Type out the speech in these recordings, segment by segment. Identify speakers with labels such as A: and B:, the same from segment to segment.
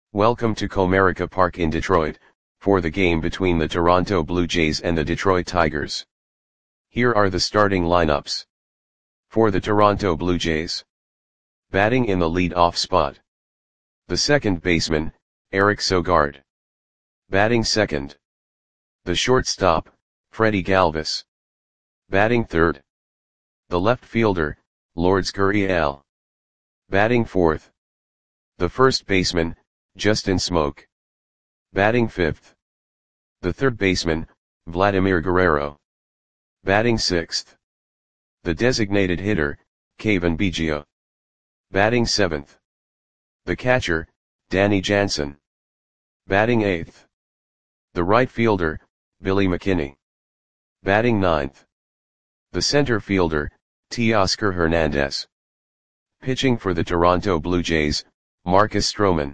A: Welcome to Comerica Park in Detroit, for the game between the Toronto Blue Jays and the Detroit Tigers. Here are the starting lineups. For the Toronto Blue Jays. Batting in the lead-off spot. The second baseman, Eric Sogard. Batting second. The shortstop, Freddie Galvis. Batting third. The left fielder, Lourdes Gurriel. Batting fourth. The first baseman, Justin Smoak. Batting fifth. The third baseman, Vladimir Guerrero. Batting sixth. The designated hitter, Cavan Biggio. Batting seventh. The catcher, Danny Jansen. Batting eighth. The right fielder, Billy McKinney. Batting ninth. The center fielder, Teoscar Hernandez. Pitching for the Toronto Blue Jays, Marcus Stroman.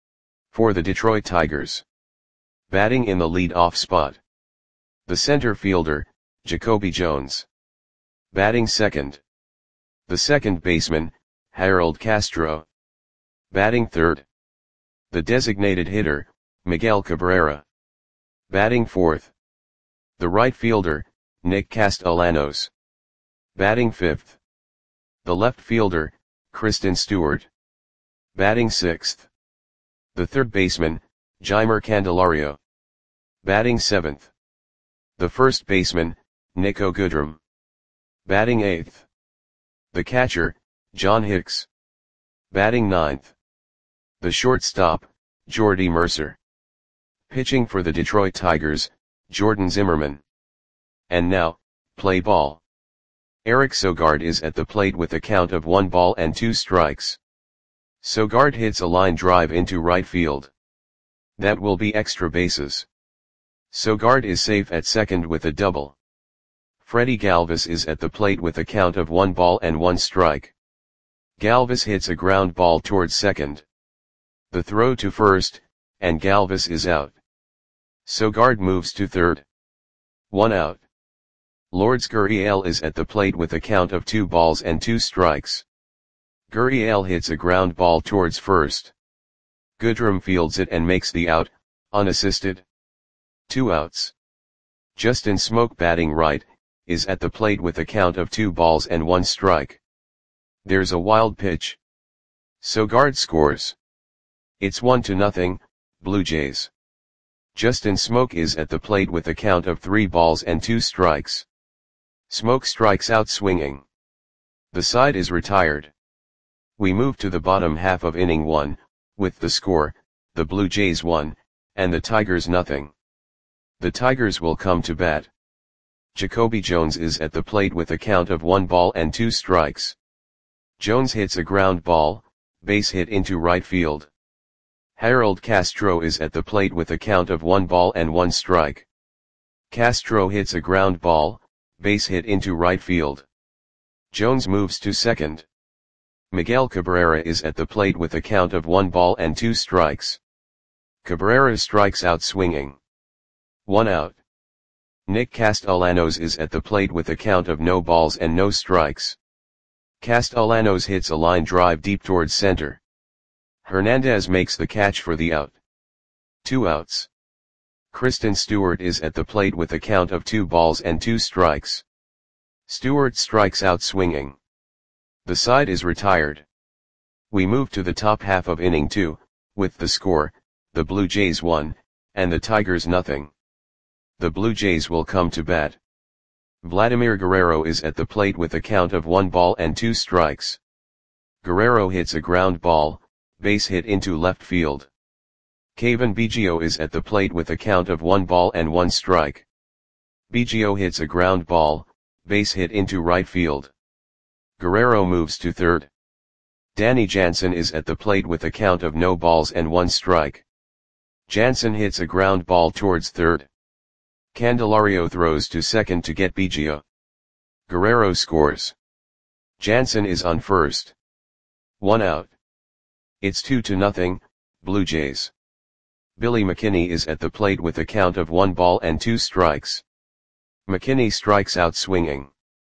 A: For the Detroit Tigers. Batting in the lead-off spot. The center fielder, Jacoby Jones. Batting second. The second baseman, Harold Castro. Batting third. The designated hitter, Miguel Cabrera. Batting fourth. The right fielder, Nick Castellanos. Batting fifth. The left fielder, Kristen Stewart. Batting sixth. The third baseman, Jeimer Candelario. Batting seventh. The first baseman, Nico Goodrum. Batting eighth. The catcher, John Hicks. Batting ninth. The shortstop, Jordy Mercer. Pitching for the Detroit Tigers, Jordan Zimmerman. And now, play ball. Eric Sogard is at the plate with a count of 1 ball and 2 strikes. Sogard hits a line drive into right field. That will be extra bases. Sogard is safe at second with a double. Freddie Galvis is at the plate with a count of 1 ball and 1 strike. Galvis hits a ground ball towards second. The throw to first, and Galvis is out. Sogard moves to third. 1 out. Lourdes Gurriel is at the plate with a count of 2 balls and 2 strikes. Gurriel hits a ground ball towards first. Goodrum fields it and makes the out, unassisted. 2 outs. Justin Smoak, batting right, is at the plate with a count of 2 balls and 1 strike. There's a wild pitch. Sogard scores. It's 1-0, Blue Jays. Justin Smoak is at the plate with a count of 3 balls and 2 strikes. Smoak strikes out swinging. The side is retired. We move to the bottom half of inning 1, with the score, the Blue Jays 1, and the Tigers 0. The Tigers will come to bat. Jacoby Jones is at the plate with a count of 1 ball and 2 strikes. Jones hits a ground ball, base hit into right field. Harold Castro is at the plate with a count of 1 ball and 1 strike. Castro hits a ground ball, base hit into right field. Jones moves to second. Miguel Cabrera is at the plate with a count of 1 ball and 2 strikes. Cabrera strikes out swinging. 1 out. Nick Castellanos is at the plate with a count of no balls and no strikes. Castellanos hits a line drive deep towards center. Hernandez makes the catch for the out. 2 outs. Kristen Stewart is at the plate with a count of 2 balls and 2 strikes. Stewart strikes out swinging. The side is retired. We move to the top half of inning 2, with the score, the Blue Jays 1, and the Tigers 0. The Blue Jays will come to bat. Vladimir Guerrero is at the plate with a count of 1 ball and 2 strikes. Guerrero hits a ground ball, base hit into left field. Cavan Biggio is at the plate with a count of 1 ball and 1 strike. Biggio hits a ground ball, base hit into right field. Guerrero moves to third. Danny Jansen is at the plate with a count of no balls and 1 strike. Jansen hits a ground ball towards third. Candelario throws to second to get Biggio. Guerrero scores. Jansen is on first. 1 out. It's 2-0, Blue Jays. Billy McKinney is at the plate with a count of 1 ball and 2 strikes. McKinney strikes out swinging.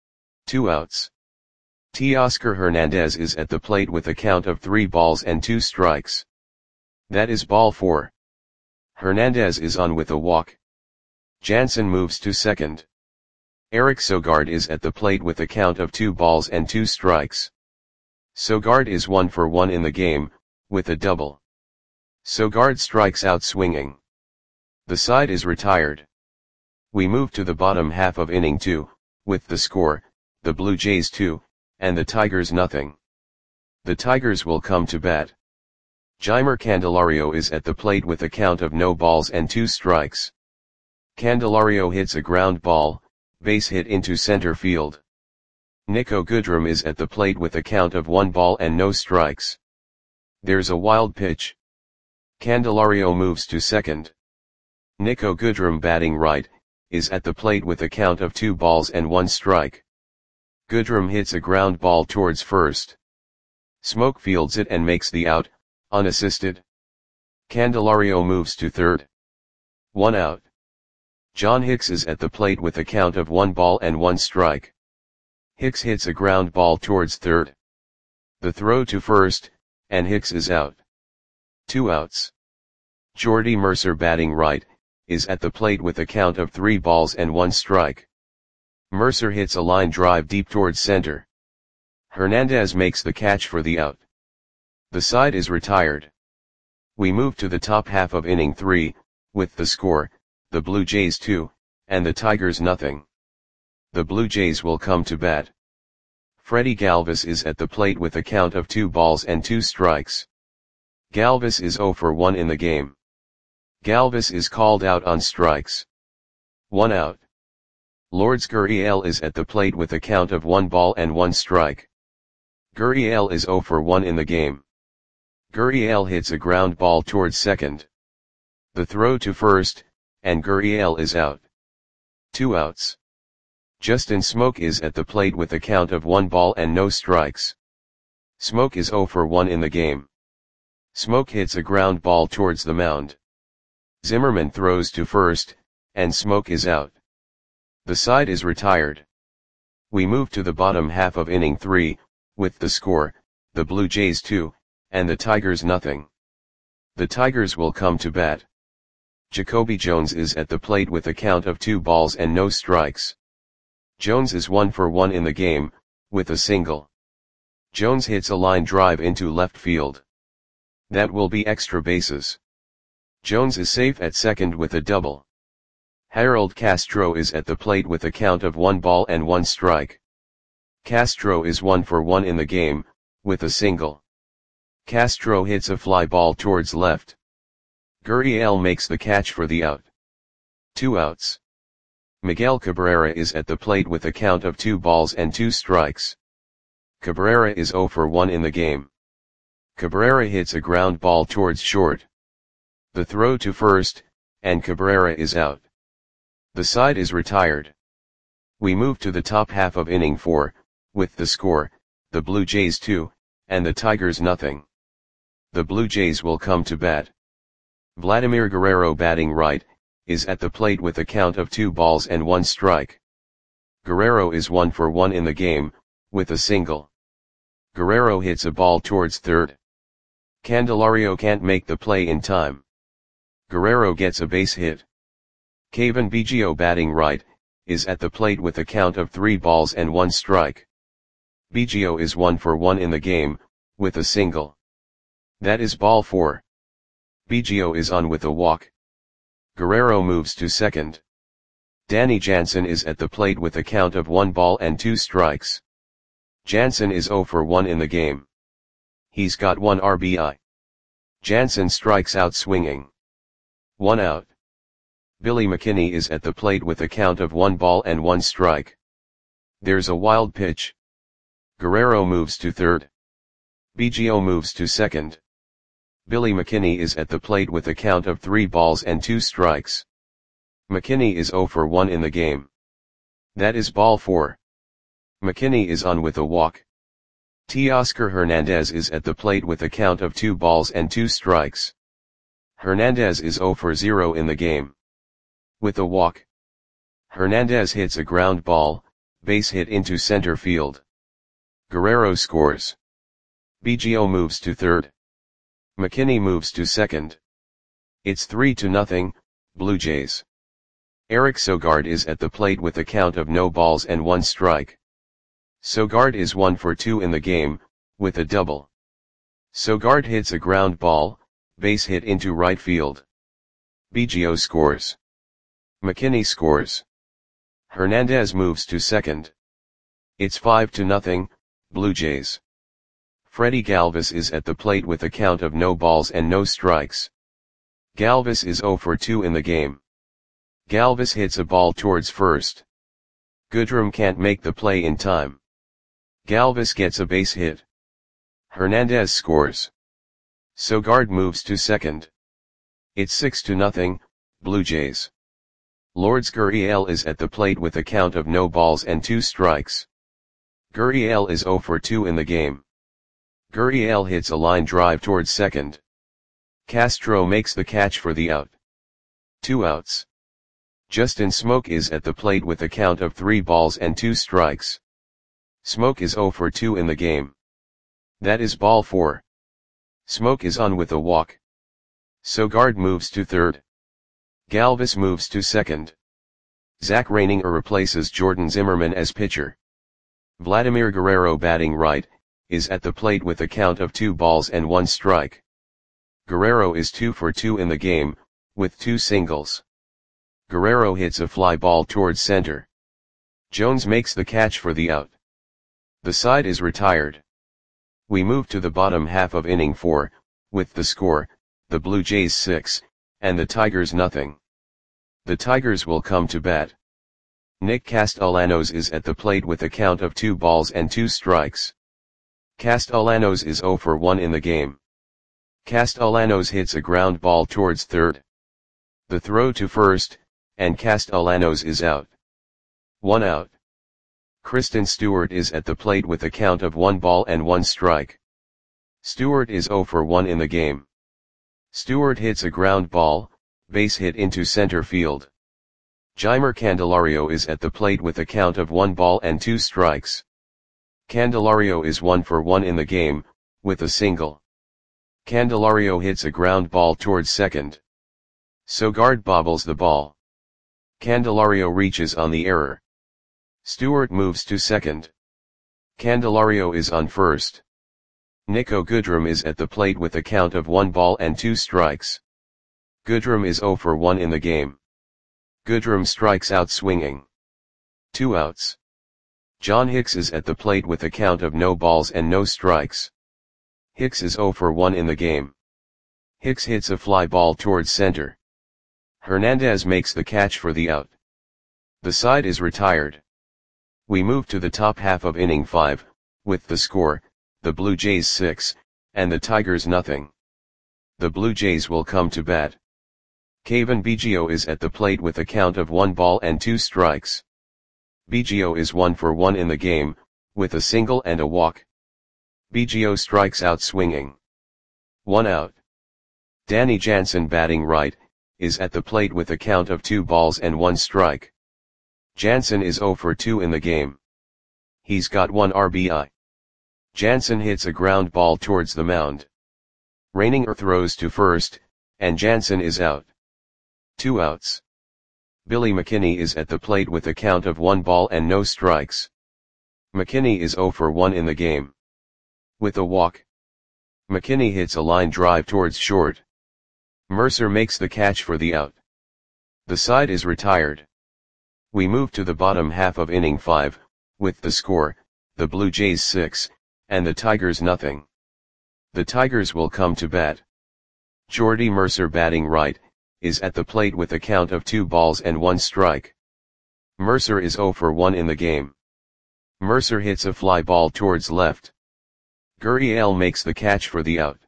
A: 2 outs. Teoscar Hernandez is at the plate with a count of 3 balls and 2 strikes. That is ball 4. Hernandez is on with a walk. Jansen moves to second. Eric Sogard is at the plate with a count of 2 balls and 2 strikes. Sogard is 1 for 1 in the game, with a double. Sogard strikes out swinging. The side is retired. We move to the bottom half of inning 2, with the score, the Blue Jays 2, and the Tigers nothing. The Tigers will come to bat. Jeimer Candelario is at the plate with a count of no balls and 2 strikes. Candelario hits a ground ball, base hit into center field. Nico Goodrum is at the plate with a count of 1 ball and no strikes. There's a wild pitch. Candelario moves to second. Nico Goodrum, batting right, is at the plate with a count of 2 balls and 1 strike. Goodrum hits a ground ball towards first. Smoke fields it and makes the out, unassisted. Candelario moves to third. 1 out. John Hicks is at the plate with a count of 1 ball and 1 strike. Hicks hits a ground ball towards third. The throw to first, and Hicks is out. 2 outs. Jordy Mercer, batting right, is at the plate with a count of 3 balls and 1 strike. Mercer hits a line drive deep towards center. Hernandez makes the catch for the out. The side is retired. We move to the top half of inning 3, with the score, the Blue Jays 2, and the Tigers nothing. The Blue Jays will come to bat. Freddie Galvis is at the plate with a count of 2 balls and 2 strikes. Galvis is 0 for 1 in the game. Galvis is called out on strikes. 1 out. Lourdes Gurriel is at the plate with a count of 1 ball and 1 strike. Gurriel is 0 for 1 in the game. Gurriel hits a ground ball towards second. The throw to first, and Gurriel is out. 2 outs. Justin Smoak is at the plate with a count of 1 ball and no strikes. Smoak is 0 for 1 in the game. Smoak hits a ground ball towards the mound. Zimmerman throws to first, and Smoak is out. The side is retired. We move to the bottom half of inning 3, with the score, the Blue Jays 2, and the Tigers nothing. The Tigers will come to bat. Jacoby Jones is at the plate with a count of 2 balls and no strikes. Jones is 1 for 1 in the game, with a single. Jones hits a line drive into left field. That will be extra bases. Jones is safe at second with a double. Harold Castro is at the plate with a count of 1 ball and 1 strike. Castro is 1 for 1 in the game, with a single. Castro hits a fly ball towards left. Gurriel makes the catch for the out. 2 outs. Miguel Cabrera is at the plate with a count of 2 balls and 2 strikes. Cabrera is 0 for 1 in the game. Cabrera hits a ground ball towards short. The throw to first, and Cabrera is out. The side is retired. We move to the top half of inning 4, with the score, the Blue Jays 2, and the Tigers nothing. The Blue Jays will come to bat. Vladimir Guerrero, batting right, is at the plate with a count of 2 balls and 1 strike. Guerrero is 1 for 1 in the game, with a single. Guerrero hits a ball towards third. Candelario can't make the play in time. Guerrero gets a base hit. Cavan Biggio, batting right, is at the plate with a count of 3 balls and 1 strike. Biggio is 1 for 1 in the game, with a single. That is ball 4. Biggio is on with a walk. Guerrero moves to second. Danny Jansen is at the plate with a count of 1 ball and 2 strikes. Jansen is 0 for 1 in the game. He's got 1 RBI. Jansen strikes out swinging. 1 out. Billy McKinney is at the plate with a count of 1 ball and 1 strike. There's a wild pitch. Guerrero moves to third. Biggio moves to second. Billy McKinney is at the plate with a count of 3 balls and 2 strikes. McKinney is 0 for 1 in the game. That is ball 4. McKinney is on with a walk. Teoscar Hernandez is at the plate with a count of 2 balls and 2 strikes. Hernandez is 0 for 0 in the game. With a walk. Hernandez hits a ground ball, base hit into center field. Guerrero scores. Biggio moves to third. McKinney moves to second. It's 3-0, Blue Jays. Eric Sogard is at the plate with a count of no balls and 1 strike. Sogard is 1 for 2 in the game, with a double. Sogard hits a ground ball, base hit into right field. Biggio scores. McKinney scores. Hernandez moves to second. It's 5-0, Blue Jays. Freddie Galvis is at the plate with a count of no balls and no strikes. Galvis is 0 for 2 in the game. Galvis hits a ball towards first. Goodrum can't make the play in time. Galvis gets a base hit. Hernandez scores. Sogard moves to second. It's 6-0, Blue Jays. Lourdes Gurriel is at the plate with a count of no balls and 2 strikes. Gurriel is 0 for 2 in the game. Gurriel hits a line drive towards second. Castro makes the catch for the out. 2 outs. Justin Smoke is at the plate with a count of 3 balls and 2 strikes. Smoke is 0 for 2 in the game. That is ball 4. Smoke is on with a walk. Sogard moves to third. Galvis moves to second. Zach Reininger replaces Jordan Zimmerman as pitcher. Vladimir Guerrero, batting right, is at the plate with a count of 2 balls and 1 strike. Guerrero is 2 for 2 in the game, with 2 singles. Guerrero hits a fly ball towards center. Jones makes the catch for the out. The side is retired. We move to the bottom half of inning 4, with the score, the Blue Jays 6, and the Tigers nothing. The Tigers will come to bat. Nick Castellanos is at the plate with a count of 2 balls and 2 strikes. Castellanos is 0 for 1 in the game. Castellanos hits a ground ball towards third. The throw to first, and Castellanos is out. 1 out. Kristen Stewart is at the plate with a count of 1 ball and 1 strike. Stewart is 0 for 1 in the game. Stewart hits a ground ball, base hit into center field. Jeimer Candelario is at the plate with a count of 1 ball and 2 strikes. Candelario is 1 for 1 in the game, with a single. Candelario hits a ground ball towards second. Sogard bobbles the ball. Candelario reaches on the error. Stewart moves to second. Candelario is on first. Nico Goodrum is at the plate with a count of 1 ball and 2 strikes. Goodrum is 0 for 1 in the game. Goodrum strikes out swinging. 2 outs. John Hicks is at the plate with a count of no balls and no strikes. Hicks is 0 for 1 in the game. Hicks hits a fly ball towards center. Hernandez makes the catch for the out. The side is retired. We move to the top half of inning 5, with the score, the Blue Jays 6, and the Tigers nothing. The Blue Jays will come to bat. Cavan Biggio is at the plate with a count of 1 ball and 2 strikes. Biggio is 1 for 1 in the game, with a single and a walk. Biggio strikes out swinging. 1 out. Danny Jansen, batting right, is at the plate with a count of 2 balls and 1 strike. Jansen is 0 for 2 in the game. He's got 1 RBI. Jansen hits a ground ball towards the mound. Reininger throws to first, and Jansen is out. 2 outs. Billy McKinney is at the plate with a count of 1 ball and no strikes. McKinney is 0 for 1 in the game. With a walk. McKinney hits a line drive towards short. Mercer makes the catch for the out. The side is retired. We move to the bottom half of inning 5, with the score, the Blue Jays 6, and the Tigers nothing. The Tigers will come to bat. Jordy Mercer, batting right, is at the plate with a count of 2 balls and 1 strike. Mercer is 0 for 1 in the game. Mercer hits a fly ball towards left. Gurriel makes the catch for the out.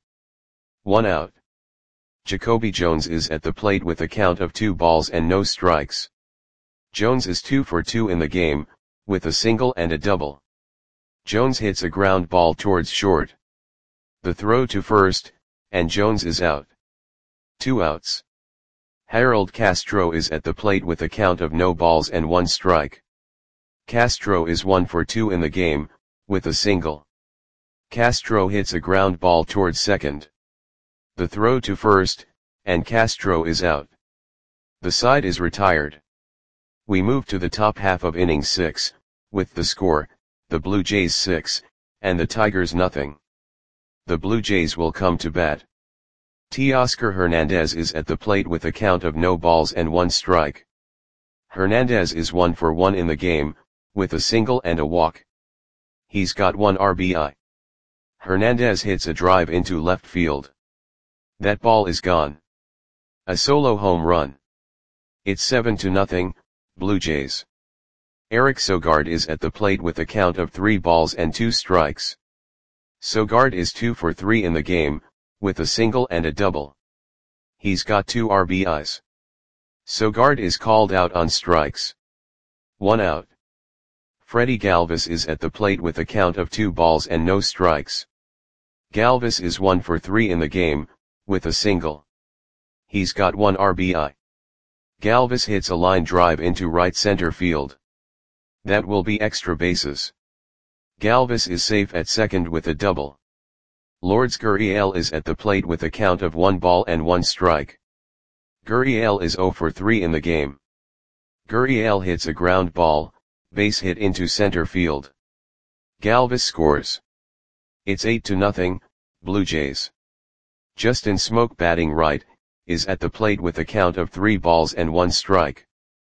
A: 1 out. Jacoby Jones is at the plate with a count of 2 balls and no strikes. Jones is 2 for 2 in the game, with a single and a double. Jones hits a ground ball towards short. The throw to first, and Jones is out. 2 outs. Harold Castro is at the plate with a count of no balls and 1 strike. Castro is 1 for 2 in the game, with a single. Castro hits a ground ball towards second. The throw to first, and Castro is out. The side is retired. We move to the top half of inning 6, with the score, the Blue Jays 6, and the Tigers nothing. The Blue Jays will come to bat. Teoscar Hernandez is at the plate with a count of no balls and 1 strike. Hernandez is 1 for 1 in the game, with a single and a walk. He's got 1 RBI. Hernandez hits a drive into left field. That ball is gone. A solo home run. It's 7-0, Blue Jays. Eric Sogard is at the plate with a count of 3 balls and 2 strikes. Sogard is 2 for 3 in the game, with a single and a double. He's got 2 RBIs. Sogard is called out on strikes. 1 out. Freddie Galvis is at the plate with a count of 2 balls and no strikes. Galvis is 1 for 3 in the game, with a single. He's got 1 RBI. Galvis hits a line drive into right center field. That will be extra bases. Galvis is safe at second with a double. Lourdes Gurriel is at the plate with a count of 1 ball and 1 strike. Gurriel is 0 for 3 in the game. Gurriel hits a ground ball, base hit into center field. Galvis scores. It's 8-0, Blue Jays. Justin Smoke, batting right, is at the plate with a count of 3 balls and 1 strike.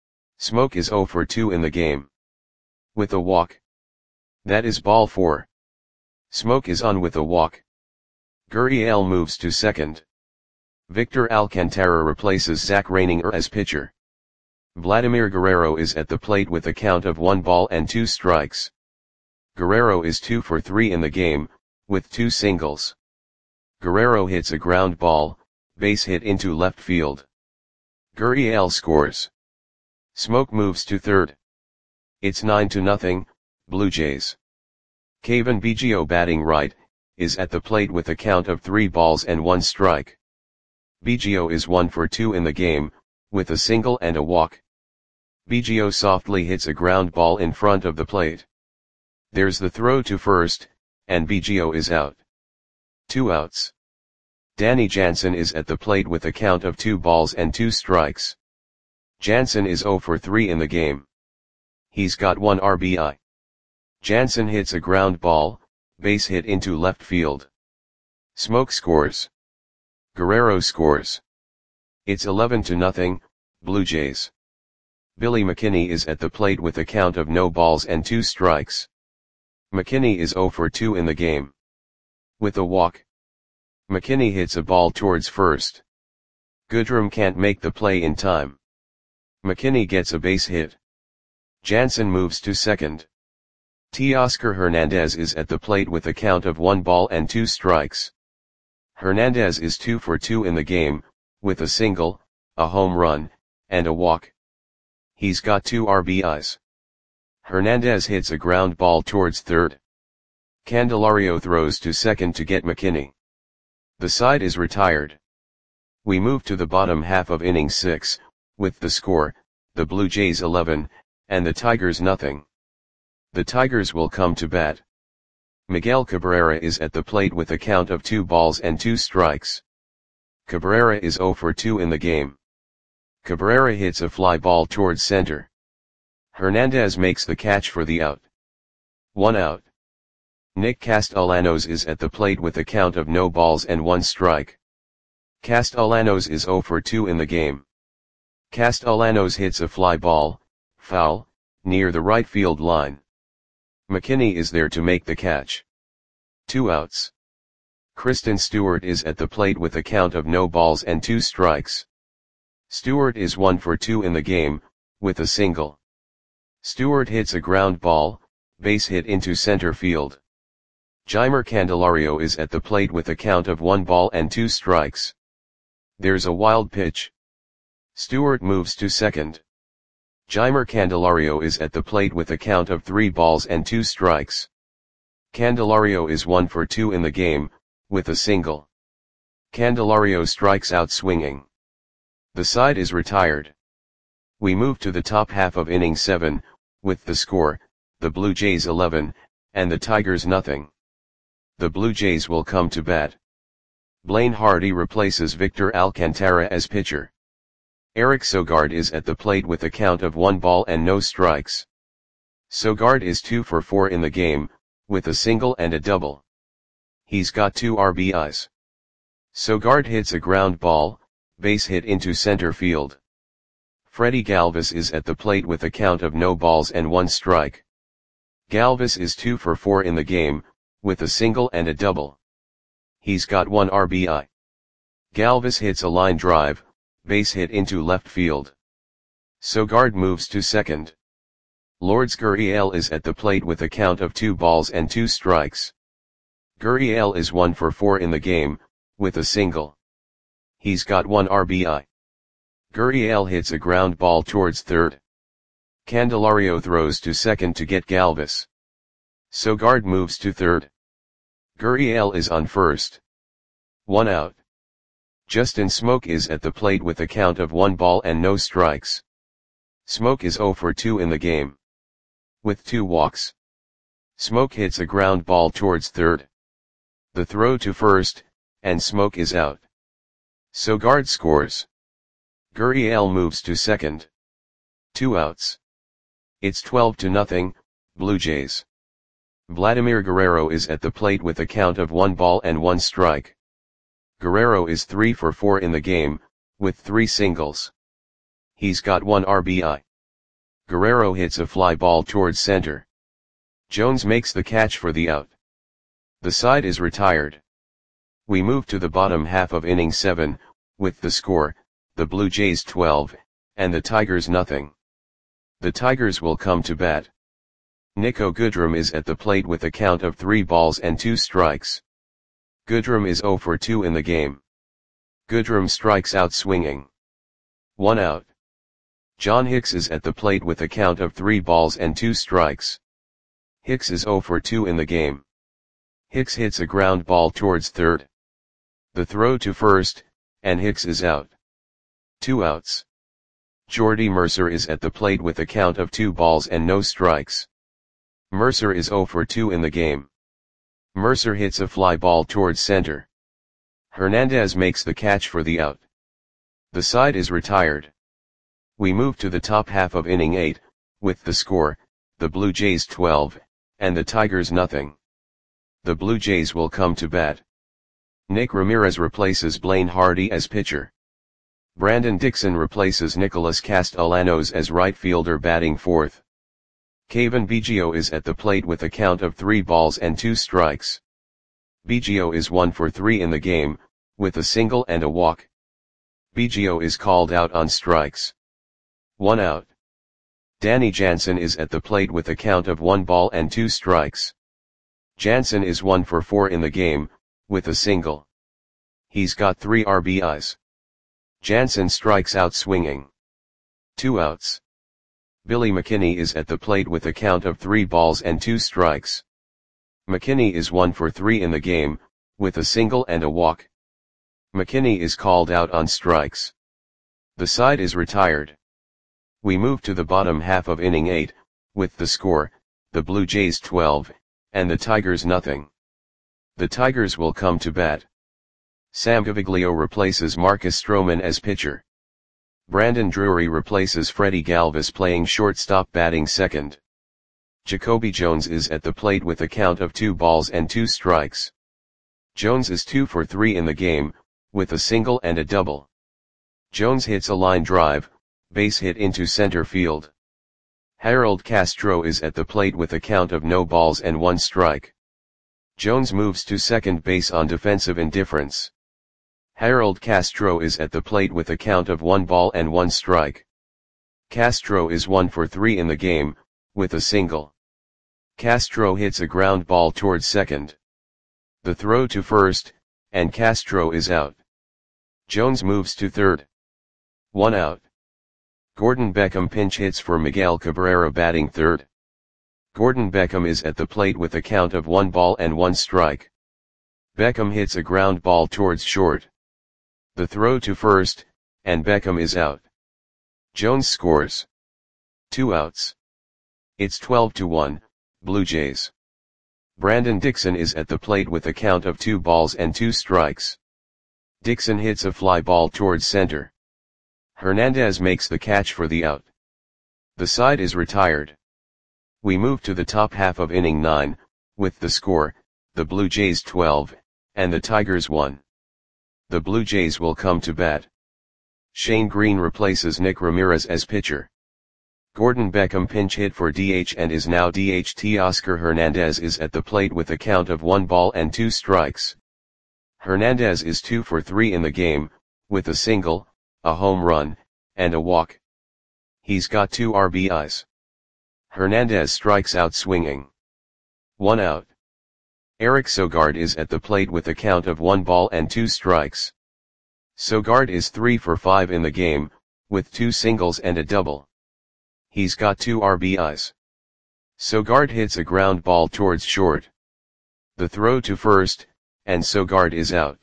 A: Smoke is 0 for 2 in the game. With a walk. That is ball 4. Smoke is on with a walk. Gurriel moves to second. Victor Alcantara replaces Zach Reininger as pitcher. Vladimir Guerrero is at the plate with a count of 1 ball and 2 strikes. Guerrero is 2 for 3 in the game, with 2 singles. Guerrero hits a ground ball, base hit into left field. Gurriel scores. Smoke moves to third. It's 9-0, Blue Jays. Cavan Biggio, batting right, is at the plate with a count of 3 balls and 1 strike. Biggio is 1 for 2 in the game, with a single and a walk. Biggio softly hits a ground ball in front of the plate. There's the throw to first, and Biggio is out. 2 outs. Danny Jansen is at the plate with a count of 2 balls and 2 strikes. Jansen is 0 for 3 in the game. He's got 1 RBI. Jansen hits a ground ball, base hit into left field. Smoke scores. Guerrero scores. It's 11-0, Blue Jays. Billy McKinney is at the plate with a count of no balls and 2 strikes. McKinney is 0 for 2 in the game. With a walk. McKinney hits a ball towards first. Goodrum can't make the play in time. McKinney gets a base hit. Jansen moves to second. Teoscar Hernandez is at the plate with a count of 1 ball and 2 strikes. Hernandez is 2 for 2 in the game, with a single, a home run, and a walk. He's got 2 RBIs. Hernandez hits a ground ball towards third. Candelario throws to second to get McKinney. The side is retired. We move to the bottom half of inning 6, with the score, the Blue Jays 11, and the Tigers nothing. The Tigers will come to bat. Miguel Cabrera is at the plate with a count of 2 balls and 2 strikes. Cabrera is 0 for 2 in the game. Cabrera hits a fly ball towards center. Hernandez makes the catch for the out. 1 out. Nick Castellanos is at the plate with a count of no balls and 1 strike. Castellanos is 0 for 2 in the game. Castellanos hits a fly ball, foul, near the right field line. McKinney is there to make the catch. 2 outs. Kristen Stewart is at the plate with a count of no balls and 2 strikes. Stewart is 1 for 2 in the game, with a single. Stewart hits a ground ball, base hit into center field. Jeimer Candelario is at the plate with a count of 1 ball and 2 strikes. There's a wild pitch. Stewart moves to second. Jeimer Candelario is at the plate with a count of 3 balls and 2 strikes. Candelario is 1 for 2 in the game, with a single. Candelario strikes out swinging. The side is retired. We move to the top half of inning 7, with the score, the Blue Jays 11, and the Tigers nothing. The Blue Jays will come to bat. Blaine Hardy replaces Victor Alcantara as pitcher. Eric Sogard is at the plate with a count of 1 ball and no strikes. Sogard is 2 for 4 in the game, with a single and a double. He's got 2 RBIs. Sogard hits a ground ball, base hit into center field. Freddie Galvis is at the plate with a count of no balls and 1 strike. Galvis is 2 for 4 in the game, with a single and a double. He's got 1 RBI. Galvis hits a line drive, base hit into left field. Sogard moves to second. Lourdes Gurriel is at the plate with a count of 2 balls and 2 strikes. Gurriel is 1 for 4 in the game, with a single. He's got 1 RBI. Gurriel hits a ground ball towards third. Candelario throws to second to get Galvis. Sogard moves to third. Gurriel is on first. 1 out. Justin Smoke is at the plate with a count of 1 ball and no strikes. Smoke is 0 for 2 in the game, with 2 walks. Smoke hits a ground ball towards third. The throw to first, and Smoke is out. Sogard scores. Gurriel moves to second. 2 outs. It's 12-0, Blue Jays. Vladimir Guerrero is at the plate with a count of 1 ball and 1 strike. Guerrero is 3 for 4 in the game, with 3 singles. He's got 1 RBI. Guerrero hits a fly ball towards center. Jones makes the catch for the out. The side is retired. We move to the bottom half of inning 7, with the score, the Blue Jays 12, and the Tigers nothing. The Tigers will come to bat. Nico Goodrum is at the plate with a count of 3 balls and 2 strikes. Goodrum is 0 for 2 in the game. Goodrum strikes out swinging. 1 out. John Hicks is at the plate with a count of 3 balls and 2 strikes. Hicks is 0 for 2 in the game. Hicks hits a ground ball towards third. The throw to first, and Hicks is out. 2 outs. Jordy Mercer is at the plate with a count of 2 balls and no strikes. Mercer is 0 for 2 in the game. Mercer hits a fly ball towards center. Hernandez makes the catch for the out. The side is retired. We move to the top half of inning 8, with the score, the Blue Jays 12, and the Tigers nothing. The Blue Jays will come to bat. Nick Ramirez replaces Blaine Hardy as pitcher. Brandon Dixon replaces Nicholas Castellanos as right fielder batting fourth. Cavan Biggio is at the plate with a count of 3 balls and 2 strikes. Biggio is 1 for 3 in the game, with a single and a walk. Biggio is called out on strikes. 1 out. Danny Jansen is at the plate with a count of 1 ball and 2 strikes. Jansen is 1 for 4 in the game, with a single. He's got 3 RBIs. Jansen strikes out swinging. 2 outs. Billy McKinney is at the plate with a count of 3 balls and 2 strikes. McKinney is 1 for 3 in the game, with a single and a walk. McKinney is called out on strikes. The side is retired. We move to the bottom half of inning 8, with the score, the Blue Jays 12, and the Tigers nothing. The Tigers will come to bat. Sam Gaviglio replaces Marcus Stroman as pitcher. Brandon Drury replaces Freddie Galvis playing shortstop batting second. Jacoby Jones is at the plate with a count of 2 balls and 2 strikes. Jones is 2 for 3 in the game, with a single and a double. Jones hits a line drive, base hit into center field. Harold Castro is at the plate with a count of no balls and 1 strike. Jones moves to second base on defensive indifference. Harold Castro is at the plate with a count of 1 ball and 1 strike. Castro is 1 for 3 in the game, with a single. Castro hits a ground ball towards second. The throw to first, and Castro is out. Jones moves to third. 1 out. Gordon Beckham pinch hits for Miguel Cabrera batting third. Gordon Beckham is at the plate with a count of 1 ball and 1 strike. Beckham hits a ground ball towards short. The throw to first, and Beckham is out. Jones scores. 2 outs. It's 12-1, Blue Jays. Brandon Dixon is at the plate with a count of 2 balls and 2 strikes. Dixon hits a fly ball towards center. Hernandez makes the catch for the out. The side is retired. We move to the top half of inning 9, with the score, the Blue Jays 12, and the Tigers 1. The Blue Jays will come to bat. Shane Greene replaces Nick Ramirez as pitcher. Gordon Beckham pinch hit for DH and is now DH. Oscar Hernandez is at the plate with a count of 1 ball and 2 strikes. Hernandez is 2 for 3 in the game, with a single, a home run, and a walk. He's got 2 RBIs. Hernandez strikes out swinging. 1 out. Eric Sogard is at the plate with a count of 1 ball and 2 strikes. Sogard is 3 for 5 in the game, with 2 singles and a double. He's got 2 RBIs. Sogard hits a ground ball towards short. The throw to first, and Sogard is out.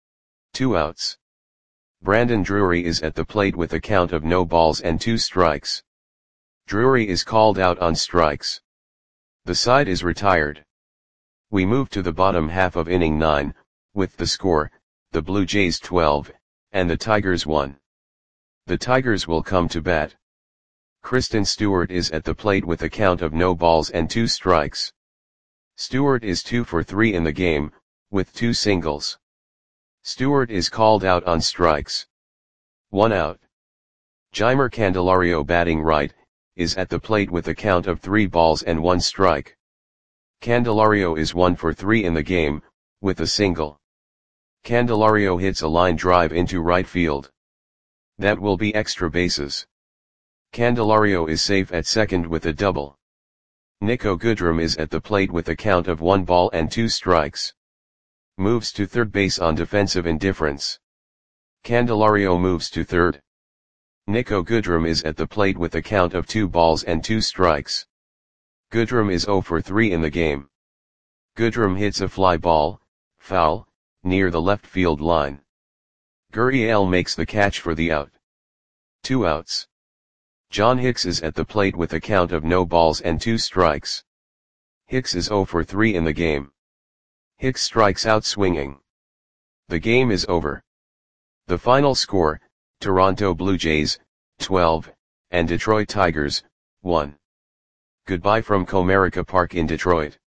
A: 2 outs. Brandon Drury is at the plate with a count of no balls and 2 strikes. Drury is called out on strikes. The side is retired. We move to the bottom half of inning 9, with the score, the Blue Jays 12, and the Tigers 1. The Tigers will come to bat. Kristen Stewart is at the plate with a count of no balls and 2 strikes. Stewart is 2 for 3 in the game, with 2 singles. Stewart is called out on strikes. 1 out. Jeimer Candelario, batting right, is at the plate with a count of 3 balls and 1 strike. Candelario is 1 for 3 in the game, with a single. Candelario hits a line drive into right field. That will be extra bases. Candelario is safe at second with a double. Nico Goodrum is at the plate with a count of 1 ball and 2 strikes. Moves to third base on defensive indifference. Candelario moves to third. Nico Goodrum is at the plate with a count of 2 balls and 2 strikes. Goodrum is 0 for 3 in the game. Goodrum hits a fly ball, foul, near the left field line. Gurriel makes the catch for the out. 2 outs. John Hicks is at the plate with a count of no balls and 2 strikes. Hicks is 0 for 3 in the game. Hicks strikes out swinging. The game is over. The final score, Toronto Blue Jays, 12, and Detroit Tigers, 1. Goodbye from Comerica Park in Detroit.